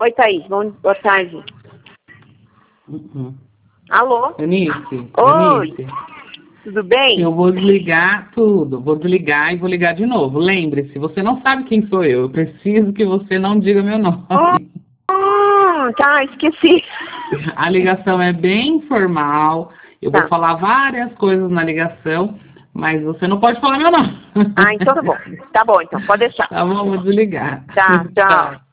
Oi, Thaís. Boa tarde. Alô? Eunice. Oi. Eunice. Tudo bem? Eu vou desligar tudo. Vou desligar e vou ligar de novo. Lembre-se, você não sabe quem sou eu. Eu preciso que você não diga meu nome. Tá, esqueci. A ligação é bem informal. Eu vou falar várias coisas na ligação, mas você não pode falar meu nome. Ah, então tá bom. Tá bom, então. Pode deixar. Tá bom, vou desligar. Tá, tchau.